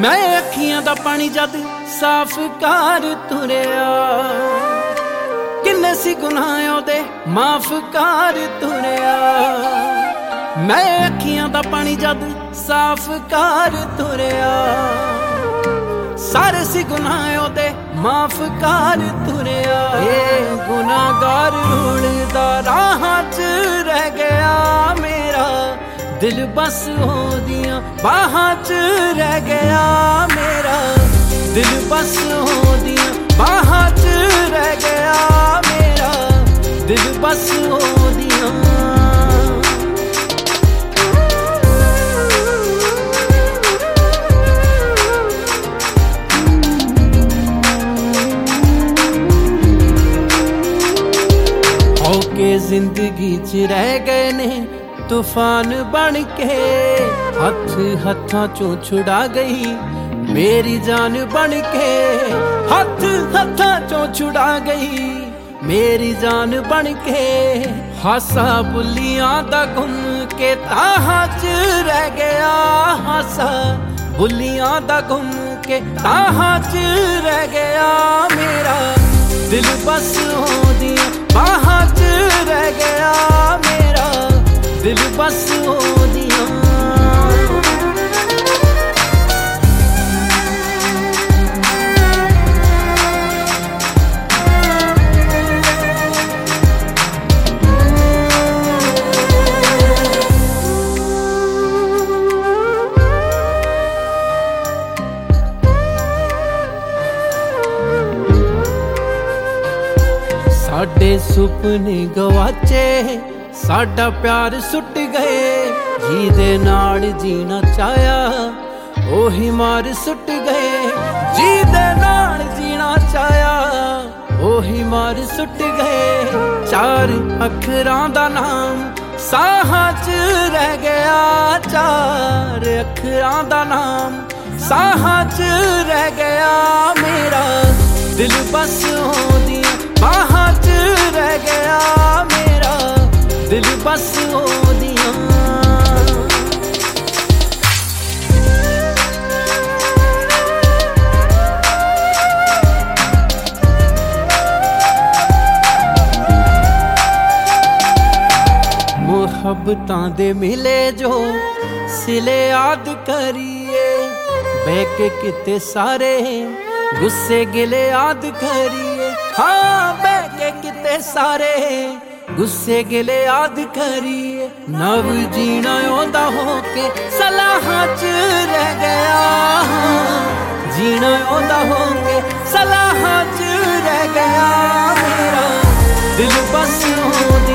मैं अखियां दा पानी जद साफ कर तुरिया, किन्ने सी गुनाह ओदे माफ कर तुरिया। मैं अखियां दा पानी जद साफ कर तुरिया, सारे सी गुनाह ओदे माफ कर तुरिया। गुनाहगार रुलदा राहां च रह गया मेरा दिल, बस ओदियां बाहां च रह गया मेरा दिल, बस ओदियां बाहां च रह गया मेरा दिल, बस ओदियां। होके जिंदगी च रह गए ने तूफान बन के, हथ हथां चों छुड़ा गई मेरी जान बन के, हथ हथां चों छुड़ा गई मेरी जान बन के। हासा बुलियां दा गुम के ताहां च रह गया, हासा बुलियां दा गुम के ताहां च रह गया मेरा दिल, बस ओदियां बाहां च रह गया मेरा दिल, बस ओदियां। साडे सुपने गवाचे, साडा प्यार सुट गए, जी दे नाल जीना चाया ओही मार सुट गए, जी दे नाल जीना चाया ओही मार सुट गए। चार अखरां दा नाम साहां च रह गया, चार अखरां दा नाम साहां च रह गया मेरा दिल, बस ओदियां बाहां च रह गया मेरा दिल, बस ओदियां। मुहब्बतां दे मिले जो सिले याद करिए, बह के किते सारे गुस्से गिले याद करिए। हाँ बह के किते सारे गुस्से गिले याद करिए। नव जीना ओंदा होके सलाहां च रह गया, जीना ओंदा होके सलाहां च रह गया मेरा दिल, बस ओदी